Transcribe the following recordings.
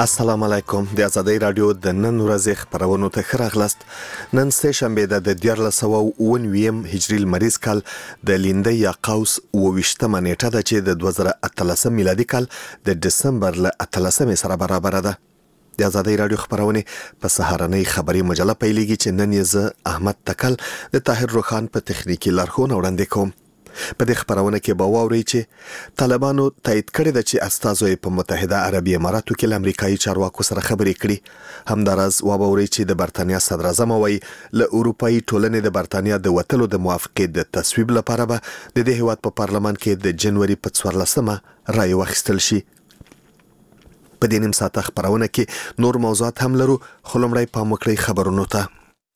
السلام علیکم د ازادۍ رادیو د نن ورځې خبرونو ته ښه راغلاست. نن سه شنبه د 1409 هجري لمریز کال د لیندۍ یا قوس 28مه نیټه ده چې د 2013 میلادي کال د دسمبر له 13 سره برابر ده. د ازادۍ رادیو خبرونه په سهارنۍ خبري مجله پیلېږي چې نن یې زه احمد تکل د طاهر روخان په تخنیکی لارښوونه وړاندې کوم. په دې خبرونه کې به واورئ چې طالبانو تایید کړی ده چې استازو په متحده عربي اماراتو کې له امریکایي چارواکو سره خبرې کړي. همداراز واورئ چې د برتانیا صدر اعظم وايي له اروپאי ټولنې د برتانیا د وټلو د موافقې د تصویب لپاره به د دې هیواد په پارلمان کې د جنوري په 14مه رای واخیستل شي. په دې نیم ساعت خبرونه کې نور موضوعات هم لرو، خو لومړی پام وکړئ خبرونو ته.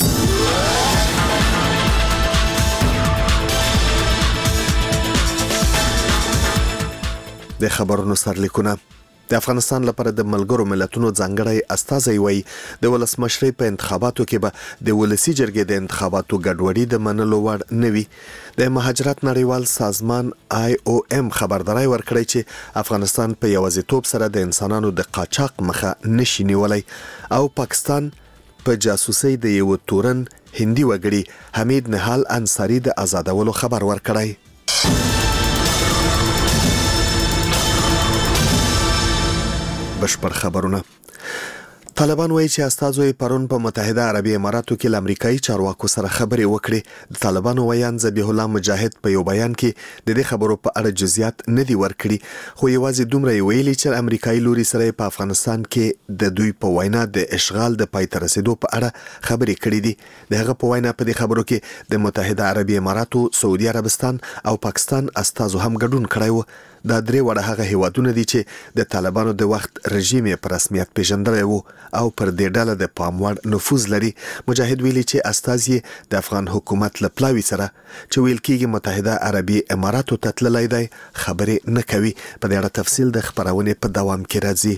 د خبرونو سرلیکونه. د افغانستان لپاره د ملګرو ملتونو ځانګړی استازی وایي د ولسمشرۍ په انتخاباتو کې به د ولسی جرګې د انتخاباتو ګډوډي د منلو وړ نه وي. د مهاجرت نړیوال سازمان IOM خبرداري ورکړی چې افغانستان په یوازیتوب سره د انسانانو د قاچاق مخه نشي نیولای او پاکستان په جاسوسۍ د یو تورن هندي وګړي حمید نهال انصاری د آزادولو خبر ورکړی. بشپړ خبرونه. طالبان وایي چې استازو پرون په متحده عربي اماراتو کې له امریکایي چارواکو سره خبرې وکړې. د طالبانو ویان ذبیح الله مجاهد په یو بیان کې د دې خبرو په اړه جزئیات نه دی ورکړي، خو یوازې دومره ویلي چې امریکایي لوري سره په افغانستان کې د دوی په وینا د اشغال د پای ته رسیدو په اړه خبرې کړې دي. دغه په وینا په دې خبرو کې د متحده عربي اماراتو، سعودي عربستان او پاکستان استازو هم ګډون کړی و. دا درې وړه هغه هیوادونه دي چې د طالبانو د وخت رژیم په رسمیت پیژندلی وو او پر دې ډله د پام وړ نفوذ لري. مجاهد ویلي چې استازي د افغان حکومت له پلاوي سره چې ویل کېږي متحده عربي اماراتو ته تللی دی خبرې نه کوي. په دې اړه تفصیل د خبرونې په دوام کې راځي.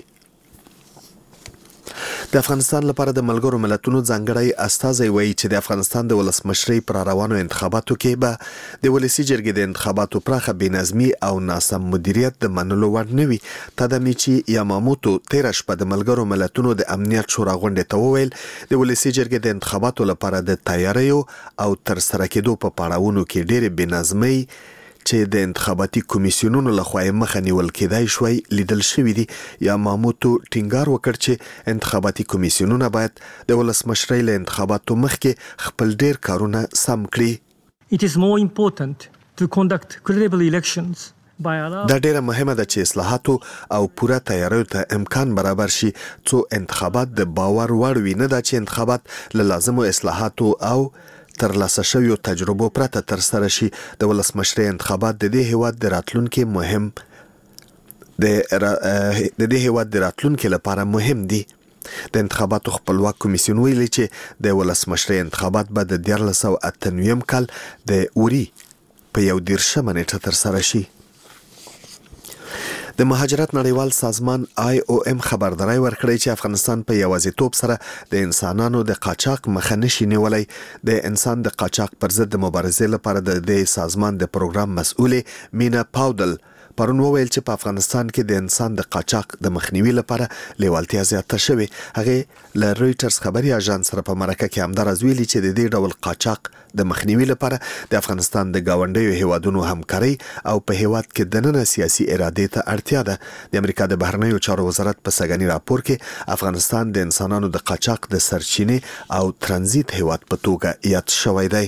د افغانستان لپاره د ملګرو ملتونو ځانګړی استازی وایي چې د افغانستان د ولسمشرۍ پر روانو انتخاباتو کې به د ولسی جرګې د انتخاباتو پراخه بېنظمي او ناسم مدیریت د منلو وړ نه وي. تادامیچی یاماموتو تېره شپه د ملګرو ملتونو د امنیت شورا غونډې ته وویل د ولسی جرګې د انتخاباتو لپاره د تیاریو او ترسره کېدو په پړاوونو کې ډېرې بېنظمۍ چې د انتخاباتي کمیسیونونو لخوا مخه نیول کېدای شوی لیدل شوی دی. یا ماموتو ټینګار وکړ چې انتخاباتي کمیسیونونه باید د ولسمشرۍ له انتخاباتو مخکې خپل ډیر کارونه سم کړي. It is more important to conduct credible elections. دا ډیره مهمه ده چې اصلاحاتو او پوره تیاریو ته امکان برابر شي څو انتخابات د باور وړ وي، نه دا چې انتخابات له لازمو اصلاحاتو او ترلاسه شویو تجربو پرته ترسره شي. د ولسمشرۍ انتخابات د دې هیواد د راتلونکي لپاره مهم دي. د انتخاباتو خپلواک کمیسیون ویلي چې د ولسمشرۍ انتخابات به د 1498 کال د اوري په 11مه نیټه ترسره شي. د مهاجرت نړیوال سازمان IOM خبرداري ورکړی چې افغانستان په یوازیتوب سره د انسانانو د قاچاق مخه نشي نیولای. د انسان د قاچاق پر ضد د مبارزې لپاره د دې سازمان د پروګرام مسؤلې مینا پاودل پرون وویل چې په افغانستان کې د انسان د قاچاق د مخنیوي لپاره لیوالتیا زیاته شوې. هغه له رويټرز خبري اژانس سره په مرکه کې همدارز ویلي چې د دې ډول قاچاق د مخنیوي لپاره د افغانستان د گاونډیو هیوادونو همکاري او په هیواد کې دننه سیاسي اراده ته اړتیا ده. د امریکا د بهرنیو چارو وزارت په سګنی راپور کې افغانستان د انسانانو د قاچاق د سرچینې او ترانزیت هیواد په توګه یاد شوی دی.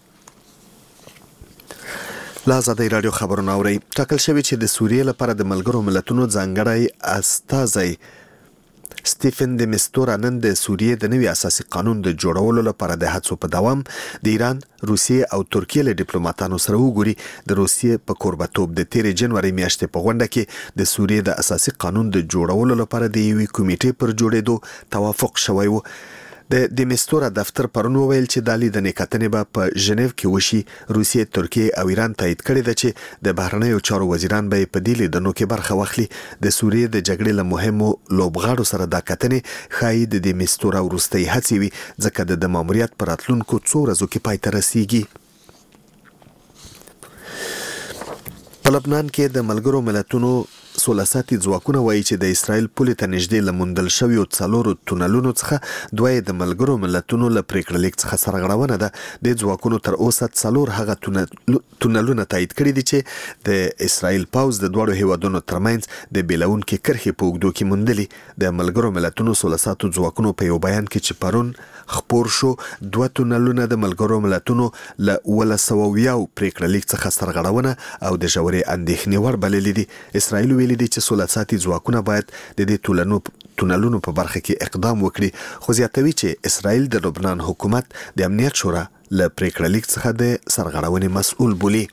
لا ازادۍ رادیو خبرونه اورئ. ټاکل شوی چې د سوریې لپاره د ملګرو ملتونو ځانګړی استازی سټیفن د مستورا نن د سوریې د نوي اساسي قانون د جوړولو لپاره د هڅو په دوام د ایران، روسیې او ترکیې له ډیپلوماټانو سره وګوري. د روسیې په کوربتوب د 13 جنوري میاشتې په غونډه کې د سوریې د اساسي قانون د جوړولو لپاره د یوې کمیټې پر جوړېدو توافق شوی و. د مستورا دفتر پرون ویل چې د لیدنې کتنې به په ژنیو کې وشي. روسیې، ترکیې او ایران تایید کړی ده چې د بهرنیو چارو وزیران به په دې لیدنو کې برخه واخلي. د سوریې د جګړې له مهمو لوبغاړو سره دا کتنې ښایي د مستورا وروستۍ هڅې وي، ځکه د ماموریت پر راتلونکو څو ورځو کې پای ته رسیږي. په لبنان کې د ملګرو ملتونو سولساتي ځواکونه وایي چې د اسرائیل پولې ته نږدې لموندل شویو 4 تونلونو څخه دوی د ملګرو ملتونو له پریکړه لیک څخه سرغړونه ده. د ځواکونو تر اوسه 4 هغه تونلونه تایید کړي دي چې د اسرائیل پوځ د دوړو هیوادونو ترمنځ د بیلونکو کرښې په اوږدو کې موندلې. د ملګرو ملتونو سولساتو ځواکونو په یو بیان کې چې پرون خپور شو 2 تونلونه د ملګرو ملتونو له 1900 پریکړه لیک څخه سرغړونه او د ژورې اندېښنې وړ بللې دي. اسرائیل ویلي دي چې سولساتي ځواکونه باید د دې تونلونو په برخه کې اقدام وکړي، خو زیاتوي چې اسرائیل د لبنان حکومت د امنیت شورا له پریکړه لیک څخه د سرغړونې مسؤل بولي.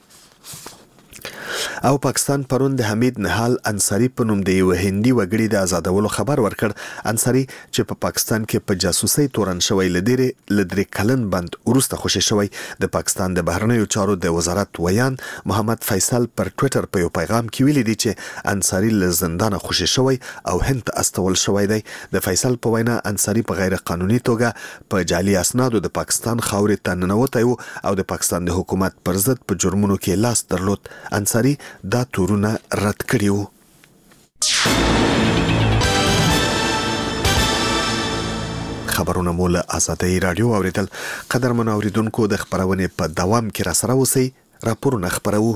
او پاکستان پرون د حمید نهال انصاری په نوم د یو هندي وګړي د آزادولو خبر ورکړ. انصاری چې په پاکستان کې په جاسوسي تورن شوی لدري کلن بند ورسته خوشی شوی. د پاکستان د بهرنیو چارو د وزارت ویان محمد فیصل پر ټوئیټر په یو پیغام کې ویلي دی چې انصاری له زندان خوشی شوی او هند ته استول شوی دی. د فیصل په وینا انصاری په غیر قانوني توګه په جعلي اسنادو د پاکستان خاورې ته ننوتی او د پاکستان د حکومت پر ضد په جرمونو کې لاس درلود. انصاری دا تورونه رد کړي وو. خبرونه مو له آزادۍ رادیو اوریدل. قدرمن اوریدونکو د خبرونې په دوام کې را سره اوسئ. راپورونه خبرو.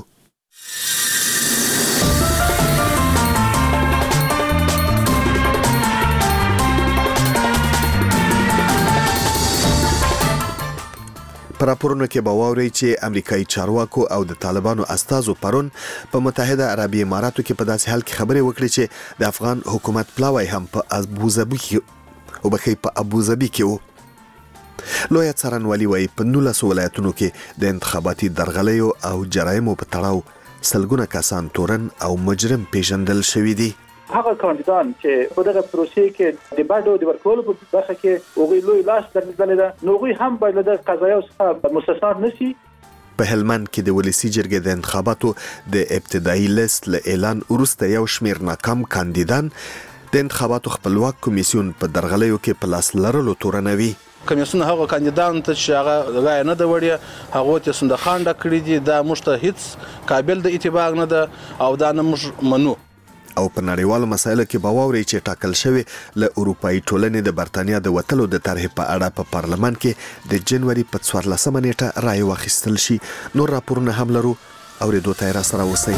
په راپورونو کې به واورئ چې امریکایي چارواکو او د طالبانو استازو پرون په متحده عربي اماراتو کې په داسې حال کې خبرې وکړې چې د افغان حکومت پلاوی هم په ابوظبي کې وو. لویه څارنوالي وایي په 19 ولایتونو کې د انتخاباتي درغلیو او جرایمو په تړاو سلګونه کسان تورن او مجرم پیژندل شوي دي. هغه کاندیدان چې په دغه پروسې کې د باډو د ورکولو په برخه کې هغوی لوی لاس درلودلی ده، نو هغوی هم باید له دغه قضایاو څخه مستثنا نشي. په هلمند کې د ولسی جرګې د انتخاباتو د ابتدایي لیست له اعلان وروسته یو شمېر ناکام کاندیدان د انتخاباتو خپلواک کمیسیون په درغلیو کې په لاس لرلو تورنوي. کمیسیون هغه کاندیدان ته چې هغه رای نه د وړي هغه ته سندخانډه کړی دي، دا موږ ته هیڅ قابل د اتباع نه ده او دا نه موږ منو. او په نړیوالو مسایلو کې به واورئ چې ټاکل شوی له اروپایي ټولنې د برتانیا د وتلو د طرحې په اړه په پارلمان کې د جنوري په 14 نیټه رای واخیستل شي. نور راپورونه هم لرو، اورېدو ته را سره اوسئ.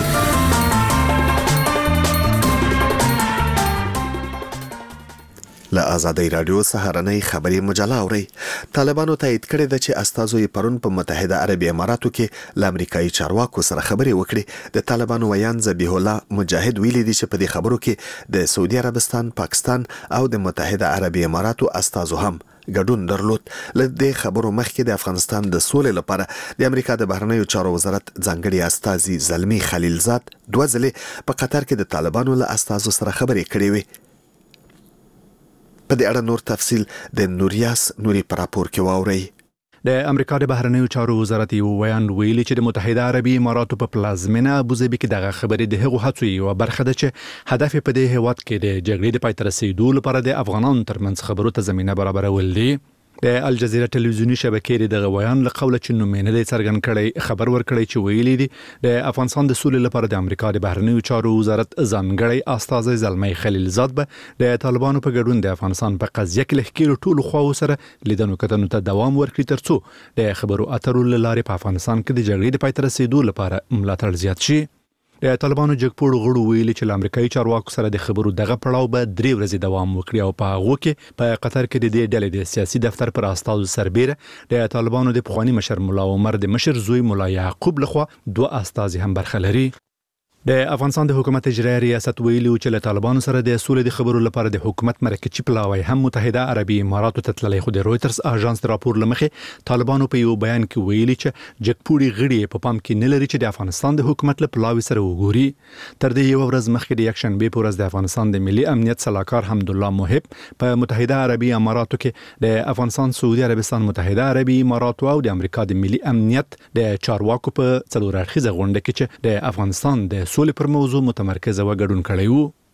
له آزادۍ رادیو سهارنۍ خبري مجله اورئ. طالبانو تایید کړی ده چې استازو یې پرون په متحده عربي اماراتو کې له امریکایي چارواکو سره خبرې وکړي. د طالبانو ویان ذبیح الله مجاهد ویلي دي چې په دې خبرو کې د سعودي عربستان، پاکستان او د متحده عربي اماراتو استازو هم ګډون درلود. له دې خبرو مخکې د افغانستان د سولې لپاره د امریکا د بهرنیو چارو وزارت ځانګړي استازي زلمي خلیلزاد 2 ځلې په قطر کې د طالبانو له استازو سره خبرې کړې وي. په دې اړه نور تفصیل د نوریاس نوري پر راپور کې واورئ. د امریکا د بهرنیو چارو وزارت یو ویان ویلي چې د متحده عربي اماراتو په پلازمینه ابوظبي کې دغه خبرې د هغو هڅو یوه برخه ده چې هدف په دې هیواد کې د جګړې د پای ته رسیدو لپاره د افغانانو ترمنځ خبرو ته زمینه برابرول دي. د الجزیره ټلویزیونی شبکې د غویان له قوله چې نومینه د څرګند کړي خبر ورکړي چې ویلي دي د افغانستان د سولې لپاره د امریکا د بهرنیو چارو وزارت ځانګړی استازی زلمی خلیلزاد به د طالبانو په ګډون د افغانستان په قضیه کې له ښکېلو ټولو خواو سره لیدنو کتنو ته دوام ورکړي ترڅو د خبرو اترو له لارې په افغانستان کې د جګړې د پای ته رسیدو لپاره ملاتړ زیات شي. د طالبانو جګپوړو غړو ویلي چې له امریکایي چارواکو سره د خبرو دغه پړاو به 3 ورځې دوام وکړي او په هغو کې په قطر کې د دې ډلې د سیاسي دفتر پر استازو سربیره د طالبانو د پخواني مشر ملا عمر د مشر زوی ملا یعقوب لخوا 2 استازي هم برخه لري. د افغانستان د حکومت اجرایي ریاست ویلي چې له طالبانو سره د سولې د خبرو لپاره د حکومت مرکزي پلاوی هم متحده عربي اماراتو ته تللی، خو د رويټرز اژانس د راپور لمخې طالبانو په یو بیان کې ویلي چې جګپوړي غړي په پام کې نه لري چې د افغانستان د حکومت له پلاوی سره وګوري. تر دې یو ورځ مخکې د یکشنبه په ورځ د افغانستان د ملي امنیت صلاحکار حمدالله محب په متحده عربي اماراتو کې د افغانستان، سعودي عربستان، متحده عربي اماراتو او د امریکا د ملي امنیت د چارواکو په څلور اړخیزه غونډه کې چې د افغانستان د سولې پر موضوع متمرکز و ګډون کړی وو.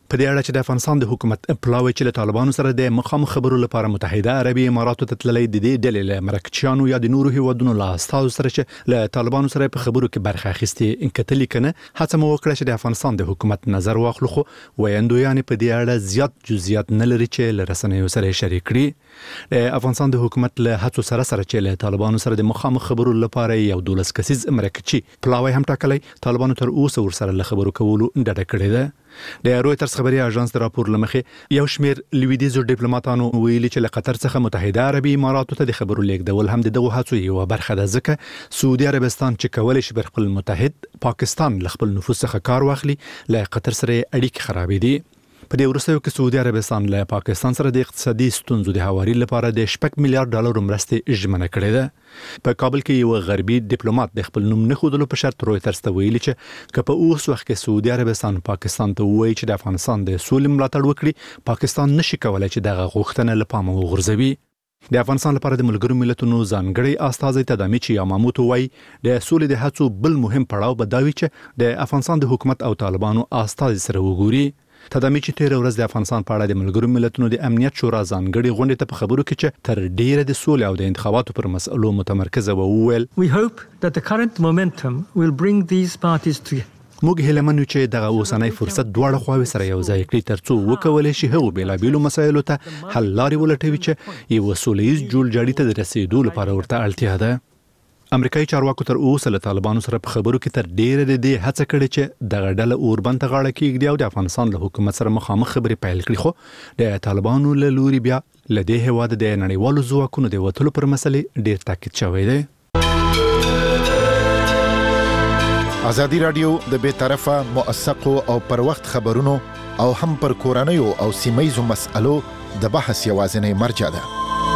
په دې اړه چې د افغانستان د حکومت پلاوی چې له طالبانو سره د مخامخ خبرو لپاره متحده عربي اماراتو ته تللی د دې ډلې له مرکچیانو یا د نورو هیوادونو له استازو سره چې له طالبانو سره په خبرو کې برخه اخیستې کتلې کنه هڅه مو وکړه چې د افغانستان د حکومت نظر واخلو خو ویندو یعنی په دې اړه زیات جزئیات نه لري چې له رسنیو سره شریک کړي د افغانستان د حکومت له هڅو سره چې له طالبانو سره د مخامخ خبرو لپاره یو 12 کسیز مرکچی پلاوی هم ټاکلی طالبانو تر اوسه ورسره له خبرو کولو ډډه کړې ده د رويټرز خبري اژانس د راپور لمخې یو شمیر لویدیزو ډیپلوماټانو ویلي چې له قطر څخه متحده عربي اماراتو ته د خبرو لیږدول هم دغه هڅو یو برخه ده ځکه سعودي عربستان چې کولای شي پر خپل متحد پاکستان له خپل نفوذ څخه کار واخلي له قطر سره اړیکې خرابې دي په دې وروستیو کې سعودي عربستان له پاکستان سره د اقتصادي ستونزو د هواري لپاره د 6 میلیارډ ډالر مرستې ژمنه کړې ده په کابل کې یو غربي ډیپلوماټ د خپل نوم نه خودلو په شرط رويټرز ته ویلي چې که په اوس وخت کې سعودي عربستان پاکستان ته وایي چې د افغانستان د سولې ملاتړ وکړي پاکستان نشي کولای چې دغه غوښتنه له پامه وغورځوي د افغانستان لپاره د ملګرو ملتونو ځانګړي استازي تدامیچ یاماموتو وایي د سولې د هڅو بل مهم پړاو به دا وي چې د افغانستان د حکومت او طالبانو استازي سره وګوري تدامیچ تیر ورځ د افغانستان په اړه د ملګرو ملتونو د امنیت شورا ځانګړي غونډې ته په خبرو کې چې تر ډیره د سولې او د انتخاباتو پر مسئلو متمرکزه وویل We hope that the current momentum will bring these parties together. موږ هیله منو چې دغه اوسنۍ فرصت دواړه خواوې سره یو ځای کړي ترڅو وکولای شي هغو بیلابیلو مسایلو ته حل لارې ولټوي چې یو سولهییز جوړجاړي ته د رسیدو لپاره ورته اړتیا ده امریکایي چارواکو تر اوسه له طالبانو سره په خبرو کې تر ډیره د دې هڅه کړې چې دغه ډله اوربند ته غاړه کېږدي او د افغانستان له حکومت سره مخامخ خبرې پیل کړي خو د طالبانو له لوري بیا له دې هیواد د نړیوالو ځواکونو د وټلو پر مسلې ډیر تاکید شوی دی ازادي رادیو د بیطرفه موثقو او پر وخت خبرونو او هم پر کورنیو او سیمایزو مسألو د بحث یوازینی مرجع ده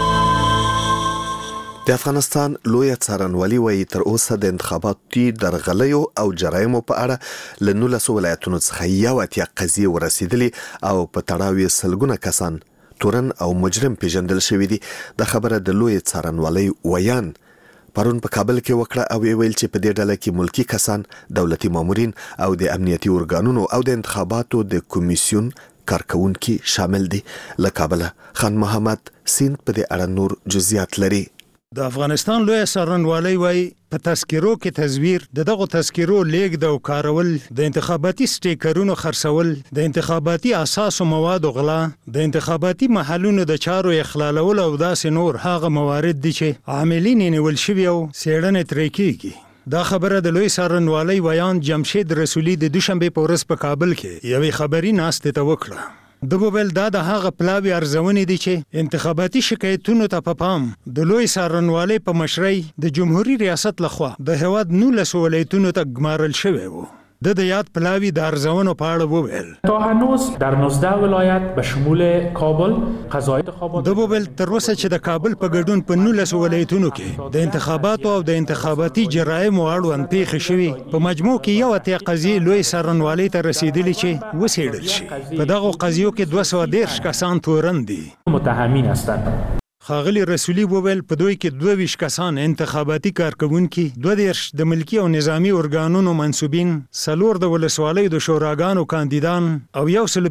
د افغانستان لوی څارنوالي وایي تر اوسه د انتخاباتي درغلیو او جرایمو په اړه له 19 ولایتونو څخه یو اتیا قضیې ورسېدلې او په تړاو یې سلګونه کسان تورن او مجرم پیژندل شوی دي د خبره د لوی څارنوالي ویان پرون په کابل کې وکړه او ویل چې په دې ډله کې ملکی کسان دولتي مامورین او د امنیتي ارګانونو او د انتخاباتو د کمیسیون کارکونکي شامل دي له کابل خان محمد سیند په دې اړه نور جزئیات لري د افغانستان لوی څارنوالي وايي په تذکرو کې تزویر دغه تذکرو لیږد او کارول د انتخاباتي سټیکرونو خرڅول د انتخاباتي اساس او مواد غلا د انتخاباتي محلونو د چارو اخلالول او داسې نور هغه موارد دي چې عاملین نیول شوی او څېړنې ترې کیږي دا خبره د لوی څارنوالي ویان جمشید رسولي د دوشنبه په ورځ په کابل کې یوې خبري ناستې ته وکړه د بوبل دا د هغه پلاوی ارزونې دي چې انتخاباتي شکایتونو ته په پام د لوی څارنوالۍ په مشرۍ د جمهوریت ریاست لخوا د هواد 19 ولایتونو ته ګمارل شوی وو د یاد پلاوی د ارزونو په اړه وویل تا هنوز در 19 ولایت به شمول کابل قضای انتخابات د بوبل تر اوسه چې د کابل په ګډون په 19 ولایتونو کې د انتخاباتو او د انتخاباتي جرایمو اړوند پیښې شوي په مجموع کې یو اتیا قضیې لوی څارنوالۍ ته رسیدلې چې وڅېړل شي په دغه قضیو کې 213 کسان تورن دي متهمین هستند خاغلی رسولی وویل په دوی کې 22 کسان انتخاباتي کارکونکي 22 د ملکی او نظامی ارګانونو منسوبین سلور د ولسوالۍ د شوراګانو کاندیدان او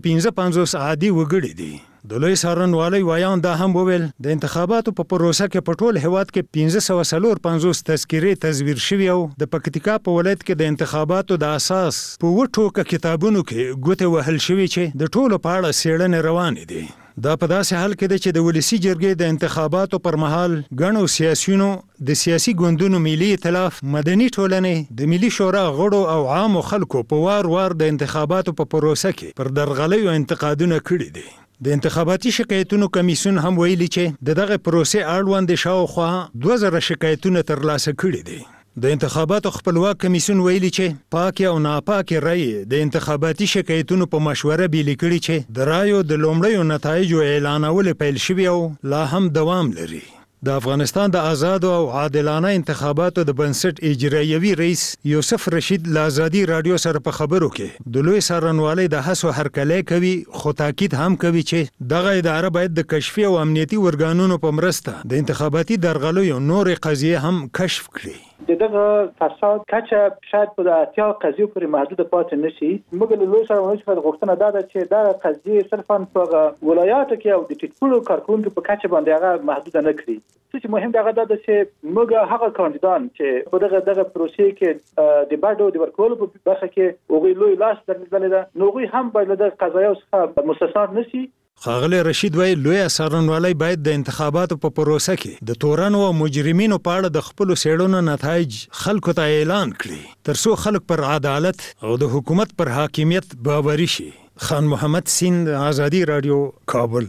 155 عادي وګړي دي د لوی څارنوالۍ ویان دا هم وویل د انتخاباتو په پروسه کې په ټول هیواد کې 1550 تذکرې تزویر شوي او د پکتیکا په ولایت کې د انتخاباتو د اساس په وټوکه کتابونو کې ګوتې وهل شوي چې د ټولو په اړه څېړنې روانې دي دا په داسې حال کې ده چې د ولسی جرګې د انتخاباتو پر مهال ګڼو سیاسيونو د سیاسي ګوندونو ملي ائتلاف مدني ټولنې د ملي شورا غړو او عامو خلکو په وار د انتخاباتو په پروسه کې پر درغلیو انتقادونه کړي دي د انتخاباتي شکایتونو کمیسیون هم ویلي چې دغه پروسې اړوند شاوخوا 2000 شکایتونه ترلاسه کړي دي د انتخاباتو خپلواک کمیسیون ویلي چې پاکي او ناپاکي رای د انتخاباتي شکایتونو په مشوره بیل کړي چې د رایو د لومړیو نتایجو اعلانول پیل شوی او لا هم دوام لري د افغانستان د آزاد او عادلانه انتخاباتو د بنسټ اجرایوي رئیس یوسف رشید له ازادي رادیو سره په خبرو کې د لوی څارنوالۍ د هڅو هرکلی کوي خو تاکید هم کوي چې دغه اداره باید د کشفي او امنیتي ارګانونو په مرسته د انتخاباتي درغلیو نورې قضیې هم کشف کړي دغه فساد کچه شاید په اتیا قضیه پورې محدود پاتې نشي. موږ له لوی سره څخه غوښتنه ده چې دا قضیه صرفا په ولایاتو کې او د ټیټپوړو کارکونکو په کچه باندې هغه محدود نه کړي. څه مهم ده دا چې موږ هغه کاندیدان چې په دغه پروسې کې د باډو د ورکولو په برخه کې اوغې لوی لاس درلودل ده، نو غوي هم باید د قضایو څخه مستثنا نشي. خاغلی رشید وای لوی څارنوالۍ باید د انتخاباتو په پروسه کې د تورنو او مجرمینو په اړه د خپل څېړنو نتایج خلکو ته اعلان کړي ترڅو خلک پر عدالت او د حکومت پر حاکمیت باوري شي. خان محمد سیند، آزادی رادیو، کابل.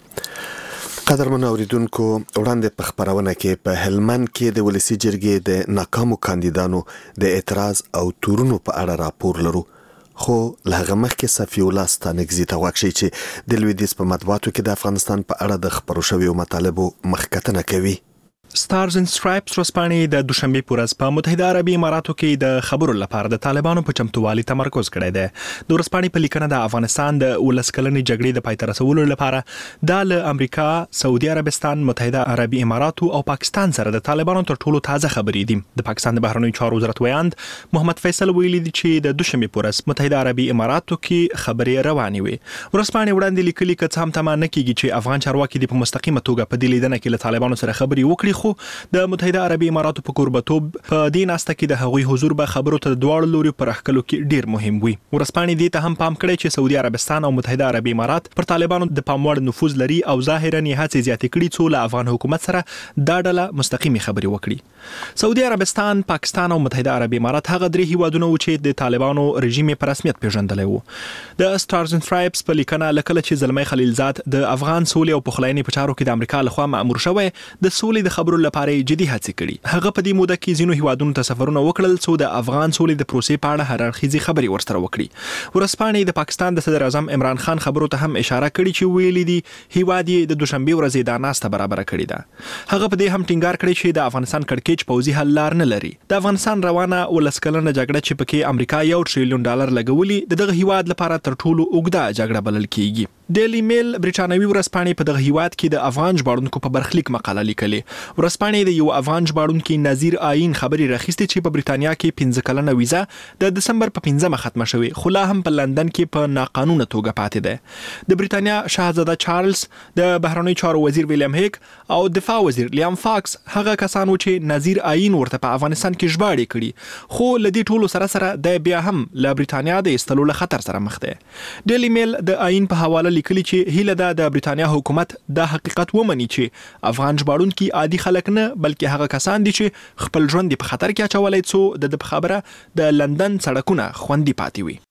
قدرمن اوریدونکو، وړاندې په خبرونه کې په هلمند کې د ولسی جرګې د ناکامو کاندیدانو د اعتراض او تورونو په اړه راپور لرو، خو لهغه مخکې صفی الله ستانکزي ته واکشي چې د لویدیځ په مطبوعاتو کې د افغانستان په اړه د خبرو شویو مطالبو مخکتنه کوي. ستارز اند سټرایپس ورځپاڼې د دوشنبه په ورځ په متحده عربي اماراتو کې د خبرو لپاره د طالبانو په چمتووالي تمرکز کړی دی. د ورځپاڼې په لیکنه د افغانستان د 19 کلنې جګړې د پای ته رسولو لپاره د امریکا، سعودي عربستان، متحده عربي اماراتو او پاکستان سره د طالبانو تر ټولو تازه خبرې دي. د پاکستان د بهرنیو چارو وزارت ویاند محمد فیصل ویلي دی چې د دوشنبه په ورځ متحده عربي اماراتو کې خبرې روانې وي. ورځپاڼې وړاندې لیکلي که څه هم تمه نه کیږي چې افغان چارواکي د په مستقیمه توګه په دې لیدنه کې له طالبانو سره خبرې وکړي، خو د متحده عربي اماراتو په کوربتوب په دې ناسته کې د هغوی حضور به خبرو ته د دواړو لوري پر احکلو کې ډیر مهم وي. ورځپاڼې دې ته هم پام کړی چې سعودي عربستان او متحده عربي امارات پر طالبانو د پام وړ نفوذ لري او ظاهرا یې هڅې زیاتې کړي څو له افغان حکومت سره دا ډله مستقیمي خبرې وکړي. سعودي عربستان، پاکستان او متحده عربي امارات هغه درې هیوادونه و چې د طالبانو رژیم په رسمیت پیژندلی وو. د ستارز اند سټرایپس په لیکنه لکه چې زلمی خلیلزاد د افغان سولې او پخلاینې په چارو کې د امریکا لخوا مأمور شوی د سولې د خبرو لپاره جدي هڅې کړي. هغه په دې موده کې ځینو هیوادونو ته سفرونه وکړل څو د افغان سولې د پروسې په اړه هررخیزي خبرې ورسره وکړي. ورځپاڼې د پاکستان د صدر اعظم عمران خان خبرو ته هم اشاره کړې چې ویلي دي هیواد یې د دوشنبه ورځې دا ناسته برابر کړې ده. هغه په دې هم ټینګار کړی چې د افغانستان کړکېچ پوځي حل لار نه لري. د افغانستان روانه 19 کلنه جګړه چې پکې امریکا $1 ټریلیون لګولي دغه هیواد لپاره تر ټولو اوږده جګړه بلل کیږي. ډیلی میل برټانوي ورځپاڼې په دغه هیواد کې د افغان ژباړونکو په برخلیک مقاله لیکلې. ورځپاڼې د یو افغان ژباړونکي نظیر آیین خبري راخیستې چې په برټانیا کې 15 کلنه ویزا د دسمبر په 15مه ختمه شوې، خو لا هم په لندن کې په ناقانونه توګه پاتې ده. د برټانیا شاهزاده چارلز، د بهرنیو چارو وزیر ویلیام هیک او دفاع وزیر لیام فاکس هغه کسان و چې نظیر آیین ورته په افغانستان کې ژباړې کړي، خو لدې ټولو سره د بیا هم له برټانیا د ایستلو له خطر سره مخ ده. ډیلی میل د آیین په حواله لیکلي چې هیله ده د برټانیا حکومت د حقیقت ومني چې افغان ژباړونکي عادي خلک نه بلکې هغه کسان دي چې خپل ژوند په خطر کې اچولای څو د خبره د لندن سړکونه خوندي پاتې وي.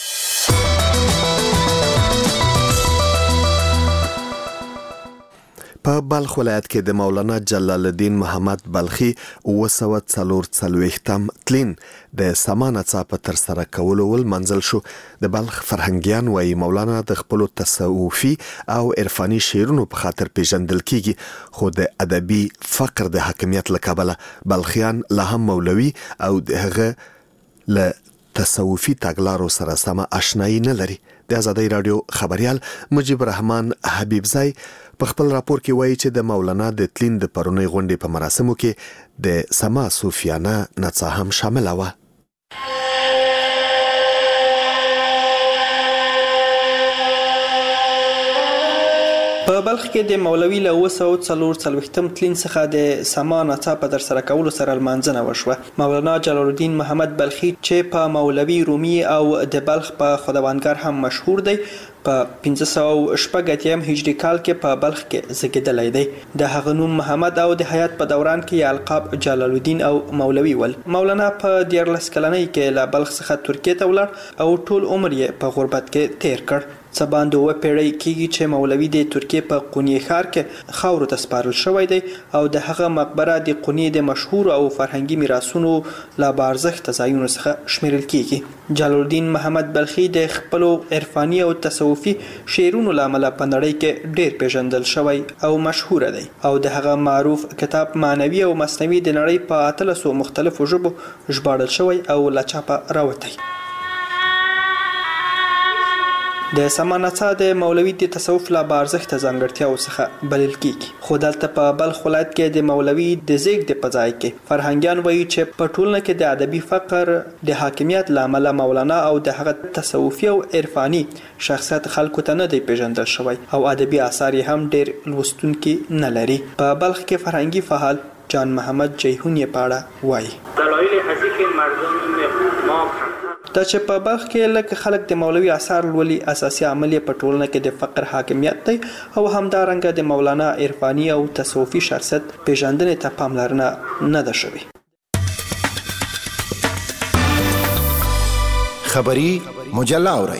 په بلخ ولایت کې د مولانا جلال الدین محمد بلخي 944 تلین د سما نڅا تر سره کولو ول منزل شو. د بلخ فرهنګیان وايي مولانا د خپل تصوفي او عرفاني شعرونو په خاطر پیژندل کیږي، خو د ادبي فقر د حاکمیت لکبله بلخیان لا هم مولوي او دغه له تصوفي تګلارو سره سم آشنایی نه لري. د آزادۍ رادیو خبريال مجيب الرحمن حبیبزای په خپل راپور کې وایي چې د مولانا د تلین د پرونی غونډې په مراسمو کې د سما صوفیانه نڅا هم شامل و. په بلخ کې د مولوي له 944 تلین څخه د سما نڅا په در سره کولو سره لمانځنه وشوه. مولانا جلال الدین محمد بلخي چې په مولوي رومي او د بلخ په خداوندګار هم مشهور دی، په 1580 هجری کال کې په بلخ کې زیږیدلی دی. د هغه نوم محمد او د حیات په دوران کې القاب جلال الدین او مولوي ول. مولانا په 14 کلنۍ کې له بلخ څخه ترکیه ته ولاړ او ټول عمر یې په غربت کې تیر کړ. څه باندې 2 پیړۍ کېږي چې مولوي د ترکیه په قونیه ښار کې خاورو ته سپارل شوی دی او د هغه مقبره د قونیه د مشهور او فرهنګي میراثونو لا بارزښت ځایونو څخه شمیرل کېږي. جلال الدین محمد بلخي د خپلو عرفاني او تصوفي شعرونو له امله په نړۍ کې ډیر پیژندل شوی او مشهور دی او د هغه معروف کتاب معنوي او مثنوي د نړۍ په 1300 مختلفو ژبو ژباړل شوی او له چاپه راوتی. د سما نڅا د مولوي د تصوف لا بارزښت ځانګړتیاو څخه بلل کیږي. خو دلته په بلخ ولایت کې د مولوي د زیږ د پځای کې فرهنګیان وایي چې په ټولنه کې د ادبي فقر د حاکمیت لامل مولانا او د هغه تصوفي او عرفاني شخصیت خلکو ته نه دی پیژندل شوی او ادبي آثار هم ډیر لوستونکي نه لري. په بلخ کې فرهنګي فعال جان محمد جیهون یې پاړه وایي دلایل هستی مردم ما دا چې په بلخ کې لکه خلک د مولوي آثار لولي اساسي عامل په ټولنه کې د فقر حاکمیت دی او همدارنګه د مولانا عرفاني او تصوفي شخصیت پیژندنې ته پاملرنه نه ده شوې. خبری مجله اورئ.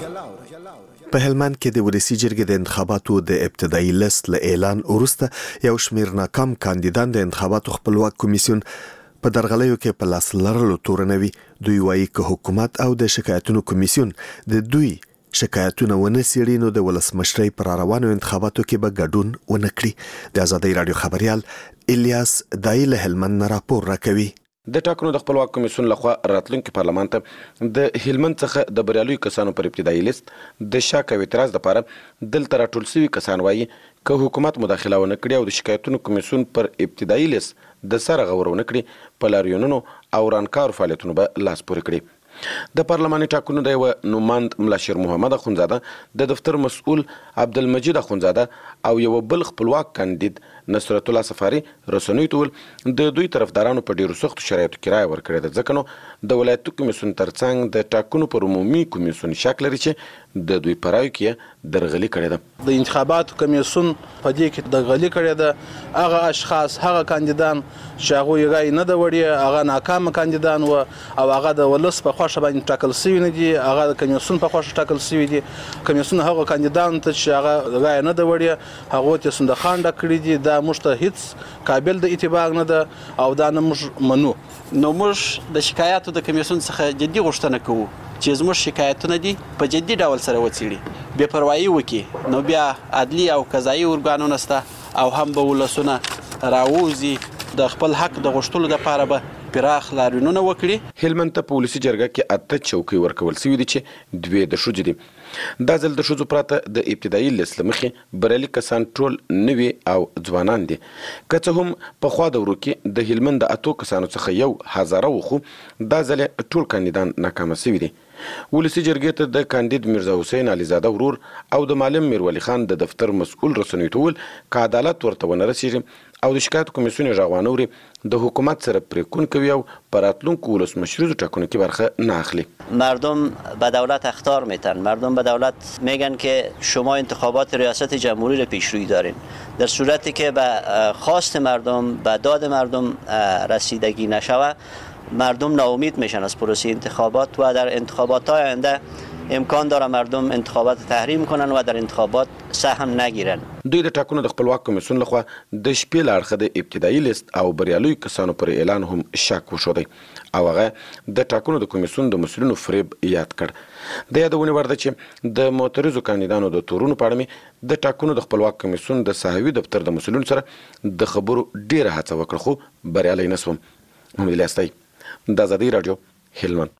په هلمند کې د ولسی جرګې د انتخاباتو د ابتدایي لیست له اعلان وروسته یو شمېر ناکام کاندیدان د انتخاباتو خپلواک کمیسیون په درغلیو کې په لاس لرلو تورنوي. دوی وایي که حکومت او د شکایتونو کمیسیون د دوی شکایتونه ونه څېړي نو د ولسمشرۍ پر روانو انتخاباتو کې به ګډون ونه کړي. د ازادۍ راډیو خبريال الیاس دای له هلمند نه راپور راکوي. د ټاکنو د خپلواک کمیسیون لخوا راتلونکي پارلمان ته د هلمند څخه د بریالوي کسانو پر ابتدایي لیست د شک او اعتراض لپاره دلته راټول شوي کسان وایي که حکومت مداخله ونه کړي او د شکایتونو کمیسیون پر ابتدایي لیست د سره غور ونه کړي په لاریونونو او رانکارو فعالیتونو به لاس پورې کړي. د پارلماني ټاکنو د یو نوماند ملا شیر محمد اخونزاده د دفتر مسؤل عبدالمجید اخونزاده او یو بل خپلواک کاندید نصرت الله سفاری رسنوي ته ویل د دوی طرفدارانو په ډیرو سختو شرایطو کې رایه ورکړې ده ځکه نو د ولایتي کمیسیون ترڅنګ د ټاکنو پر عمومي کمیسیون شک لري چې د دوی په رایو کې درغلي کړې ده. د انتخاباتو کمیسیون په دې کې درغلي کړې ده. هغه اشخاص هغه کاندیدان چې هغوی رای نه ده وړې هغه ناکامه کاندیدان و او هغه د ولس په خوښه باندې ټاکل شوي نه دي. هغه د کمیسیون په خوښه ټاکل شوي دي. کمیسیون هغه کاندیدانو ته چې هغه رای نه ده وړې هغو ته صندوقان ډک کړي دي. دا موږ ته هیڅ قابل د اتباع نه ده او دا نه موږ منو. نو موږ د شکایاتو د کمیسیون څخه جدي غوښتنه کوو چې زموږ شکایتونه دي په جدي ډول سره وڅېړي، بې پروایي وکړي، نو بیا عدلي او قضایي ارګانونه شته او هم به ولسونه راووځي د خپل حق د غوښتلو لپاره به پراخ لاریونونه وکړي. هلمند ته په ولسي جرګه کې 8 چوکۍ ورکول شوي دي چې 2 د ښځو دي. دا ځل د ښځو پرته د ابتدایي لیست له مخې بریالي کسان ټول نوي او ځوانان دي. که څه هم پخوا دورو کې د هلمند د 8 کسانو څخه یو هزاره و خو دا ځل ټول کاندیدان ناکامه شوي دي. ولسي جرګې ته د کاندید میرزا حسین عليزاده ورور او د معلم میرولی خان د دفتر مسؤل رسنوي ته وویل که عدالت ورته ونه رسېږي او د شکایت کمیسیون یې غږ ونه اوري د حکومت سره پرېکون کوي او په راتلونکو ولسمشریزو ټاکنو کې برخه نه اخلي. مردم به دولت اخطار میتن، مردم به دولت میگن که شما انتخابات ریاست جمهوری رو پیشروی دارین، در صورتی که به خواست مردم به داد مردم رسیدگی نشوه مردم ناامید میشن از پروسه انتخابات و در انتخابات آینده امکان داره مردم انتخابات تحریم کنن و در انتخابات سهم نگیرن. دوی د ټاکنو د خپلواک کمیسیون لخوا د شپې له اړخه د ابتدایي لیست او بریالیو کسانو پر اعلان هم شک وښودی او هغه د ټاکنو د کمیسیون د مسؤلینو فریب یاد کړ. د یادونې وړ ده چې د معترضو کاندیدانو د تورونو په اړه مې د ټاکنو د خپلواک کمیسیون د ساحوي دفتر د مسؤلینو سره د خبرو ډیره هڅه وکړه خو بریالی نه شوم. محمد الیاس دی، د ازادۍ راډیو، هلمند.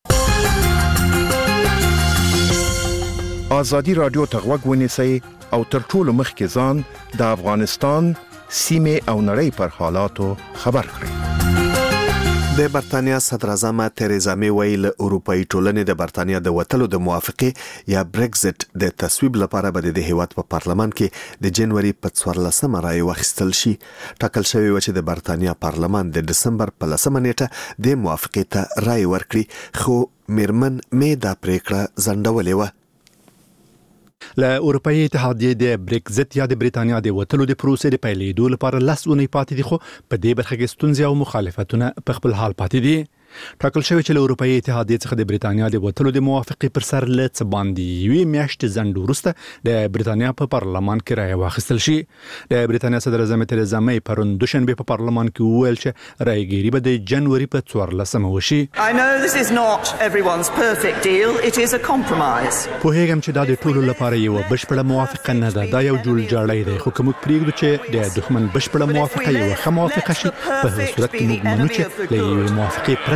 ازادي راډیو ته غوږ ونیسئ او تر ټولو مخکې ځان د افغانستان سیمې او نړۍ پر حالاتو خبر کړئ. د برتانیا صدر اعظم تریزا می ویل اروپאי ټولنې د برتانیا د وټلو د موافقه یا بریگزټ د تصویب لپاره به د هیواد په پارلمان کې د جنوري په 14 رای واخیستل شي. ټاکل شوی و چې د برتانیا پارلمان د دسمبر په 10 نیټه د موافقه ته رای ورکړي خو میرمن می دا پریکړه ځنډولې و. له اروپאי اتحادیې د بریگزټ یا د بریتانیا د وټلو د پروسې د پیلېدو لپاره 10 اونۍ پاتې دي خو په دې برخه کې ستونزې او مخالفتونه په خپل حال پاتې دي. ټاکل شوی چې له اروپאי اتحادیې څخه د بریتانیا د وټلو د موافقې پر سر له څه باندې یوې میاشتې ځنډ وروسته د بریتانیا په پارلمان کې رایه واخیستل شي. د بریتانیا صدر اعظم تریزا می پرون دوشنبه په پارلمان کې وویل چې رایګیري به د جنوري په 14 وشي. I know this is not everyone's perfect deal, it is a compromise. پوهیږم چې دا د ټولو لپاره یو بشپړه موافقه نه ده، دا یو جوړجاړی دی، خو کوم پریږدو چې د دښمن بشپړه موافقه یو ښه موافقه شي په هغه صورت کې موږ منو چې له یوې موافقې پرته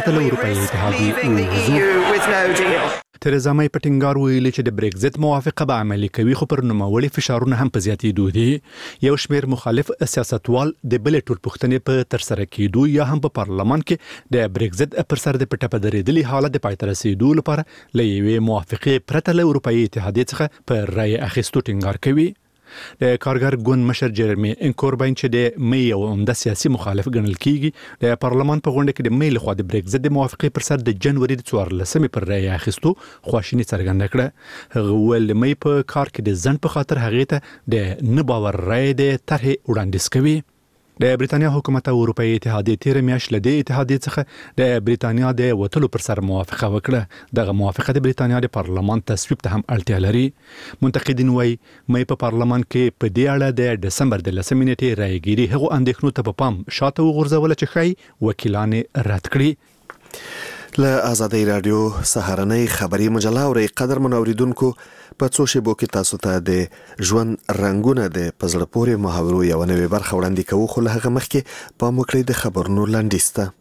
پرته له اروپאי اتحادیې ووځو. تریزا مې په ټینګار ویلي چې د بریکزټ موافقه به عملي کوي، خو پر نوموړي فشارونه هم په زیاتېدو دي. یو شمېر مخالف سیاستوال د بلې ټولپوښتنې په ترسره کېدو یا هم په پارلمان کې د بریکزټ پر سر د پټه درېدلي حالت د پای ته رسېدو لپاره له یوې موافقې پرته له اروپאי اتحادیې څخه په رایې اخیستو ټینګار کوي. د کارګر ګوند مشر جرمی انکورباین چې د مې یو عمده سیاسي مخالف ګڼل کیږي، د پارلمان په غونډه کې د مې لخوا د بریکزټ د موافقې پر سر د جنوري 14 پر رایې اخیستو خواشیني څرګنده کړه. هغه ویل مې په کار کې د ځنډ په خاطر هغې ته د نه باور رایې د طرحې وړاندیز کوي. د بریتانیا حکومت او اروپאי اتحادیې تیر میاشت له دې اتحادیې څخه د بریتانیا د وټلو پر سر موافقه وکړه. دغه موافقه د بریتانیا د پارلمان تصویب ته هم اړتیا لري. منتقدین وایي مې په پارلمان کې په دې اړه د دسمبر د 10 نیټې رایګيري هغو اندېښنو ته په پام شاته وغورځول چې ښایي وکیلان رد کړي. له آزادۍ رادیو سهارنۍ خبري مجله اوري قدر منوریدونکو په څو شیبو کې تاسو ته د ژوند رنگونه د پزړه پورې محاورو یو نوې برخه وړاندې کوو، خو له هغه مخکې په موکړې د خبرونو لاندیسته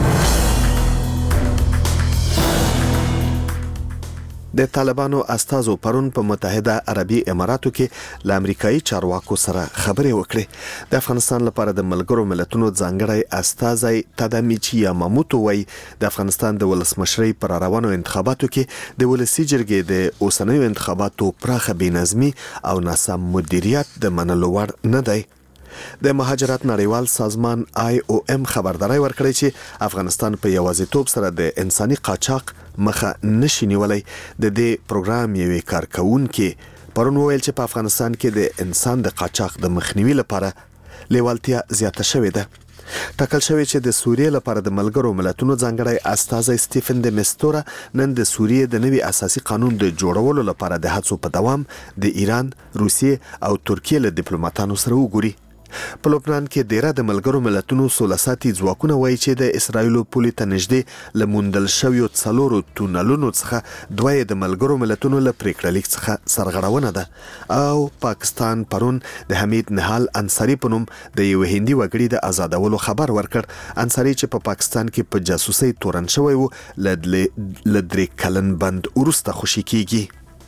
د طالبانو استازو پرون په متحده عربي اماراتو کې له امریکایي چارواکو سره خبرې وکړې. د افغانستان لپاره د ملګرو ملتونو ځانګړی استازی تادامیچی یاماموتو وایي د افغانستان د ولسمشرۍ پر روانو انتخاباتو کې د ولسي جرګې د اوسنیو انتخاباتو پراخه بېنظمي او ناسم مدیریت د منلو وړ نه دی. د مهاجرت نړیوال سازمان IOM خبرداري ورکړې چې افغانستان په یوازیتوب سره د انساني قاچاق مخه نشي نیولای. د دې پروګرام یوې کارکونکو پرون ویل چې په افغانستان کې د انسان د قاچاق د مخنیوي لپاره لیوالتیا زیاته شوې ده. ټاکل شوی چې د سوریې لپاره د ملګرو ملتونو ځانګړی استازی سټیفن د مستورا نن د سوریې د نوي اساسي قانون د جوړولو لپاره د هڅو په دوام د ایران، روسیې او ترکیې له ډیپلوماټانو سره وګوري. په لبنان کې ډیره د ملګرو ملتونو سولساتي ځواکونه وایي چې د اسرایلو پولې ته نږدې لموندل شویو 4 تونلونو څخه دوی د ملګرو ملتونو له پریکړه لیک څخه سرغړونه ده. او پاکستان پرون د حمید نهال انصاری په نوم د یو هندي وګړي د آزادولو خبر ورکړ. انصاری چې په پاکستان کې په جاسوسي تورن شوی و ل 3 کلن بند ورسته خوشي کیږي.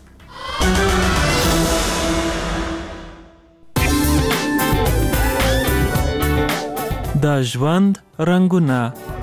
د ژوند رنگونه.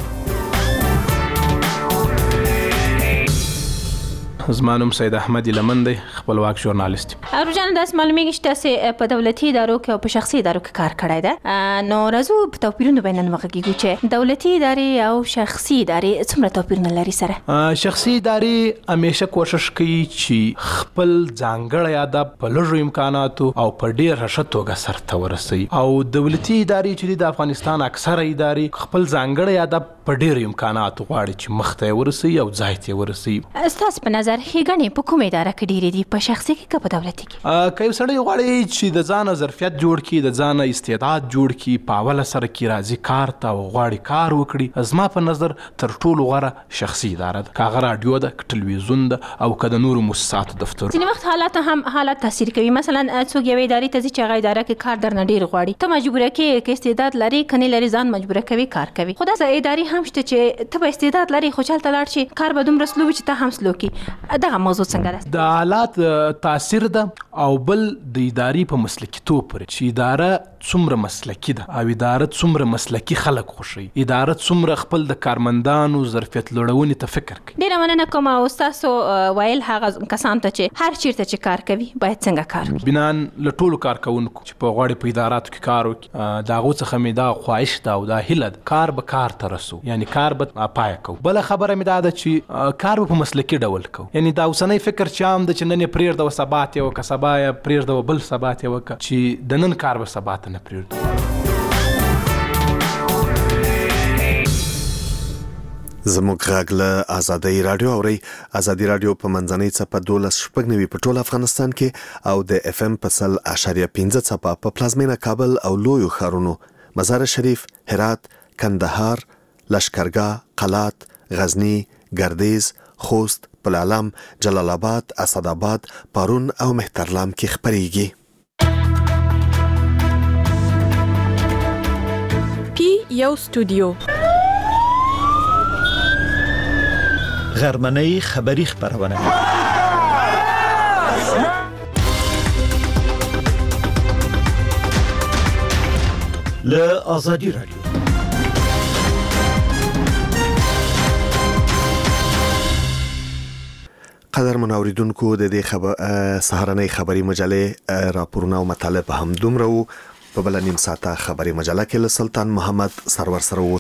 زما نوم سید احمد لمن دی، خپلواک ژورنالیست. روزانه داس معلومیږي چې تاسو په دولتي ادارو کې او په شخصي ادارو کې کار کړی دی. نو راځو په توپیرونو باندې وغږیږو چې دولتي ادارې او شخصي ادارې څومره توپیرونه لري سره. شخصي ادارې همیشه کوشش کوي چې خپل ځانګړی ادب په لږو امکاناتو او په ډیر ښه توګه سرته ورسوي، او دولتي ادارې چې د افغانستان اکثره ادارې خپل ځانګړی ادب په ډیر امکاناتو غواړي چې مخته ورسوي او ځای ته ورسوي. ستاسو په نظر هیګنې په کومه اداره کې ډېرې دي، په شخصي کې که په دولتي کې؟ که یو سړی غواړي چې د ځانه ظرفیت جوړ کړي، د ځانه استعداد جوړ کړي، په اوله سره کې راځي کار ته او غواړي کار وکړي، زما په نظر تر ټولو غوره شخصي اداره ده. که هغه راډیو ده، که ټلویزیون ده، او که د نورو مؤسساتو دفتر. ځینې وخت حالات هم حالات تاثیر کوي. مثلا څوک یوې ادارې ته ځي چې هغه اداره کې کار درنه ډېر غواړي، ته مجبوره کې که استعداد لري که نه لري ځان مجبوره کوي کار کوي. خو داسې ادارې هم شته چې ته به استعداد لري خو چلته لاړ شي کار به دومره سلو وي چې ته هم سلو کړي. دغه موضوع څنګه ده؟ د حالات تاثیر ده، او بل د ادارې په مسلکیتوب پورې چې اداره څومره مسلکي ده او اداره څومره مسلکي خلک خوښوي، اداره څومره خپل د کارمندانو ظرفیت لوړونې ته فکر کوي. ډېره مننه کوم. او ستاسو ویل هغه کسان ته چې هر چیرته چې کار کوي باید څنګه کار وکړي؟ بنان له ټولو کارکوونکو چې په غواړي په اداراتو کې کار وکړي، د هغو څخه مې دا خواهش ده او دا هیله ده کار به کار ته رسو، یعنی کار به پایه کوو. بله خبره مې دا ده چې کار به په مسلکي ډول کوو، یعنی دا اوسنی فکر چې عام ده چې نن یې پرېږده و سبا ته یې وکړه، سبا یې پرېږده و بل سبا ته یې وکړه، چې د نن کار به سبا ته نه پرېږدو. زموږ غږ له آزادۍ رادیو اوري. آزادۍ رادیو په منځنۍ څپه 12.9 په ټول افغانستان کې او د FM په 100.5 څپه په پلازمینه کابل او لویو ښارونو مزار شریف، هرات، کندهار، لشکرګاه، قلات، غزنی، ګردیز، خوست، پلعلم، جلال آباد، اسداباد، پارون او مهترلام کې خبريږي. پی یو استودیو غرمنۍ خبری خبرونه له آزادی رادیو. قدر منوریدونکو د دې سهارنۍ خبری مجلې راپورونه او مطالب هم دومره وو. په بل نیم ساعته خبری مجله کې له سلطان محمد سرور سره